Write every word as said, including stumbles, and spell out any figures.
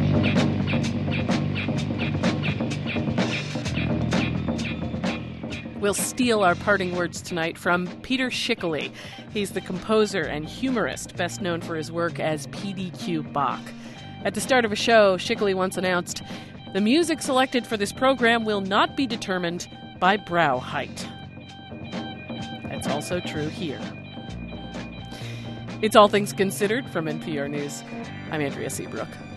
We'll steal our parting words tonight from Peter Schickele. He's the composer and humorist, best known for his work as P D Q Bach. At the start of a show, Schickele once announced, "The music selected for this program will not be determined by brow height." That's also true here. It's All Things Considered from N P R News. I'm Andrea Seabrook.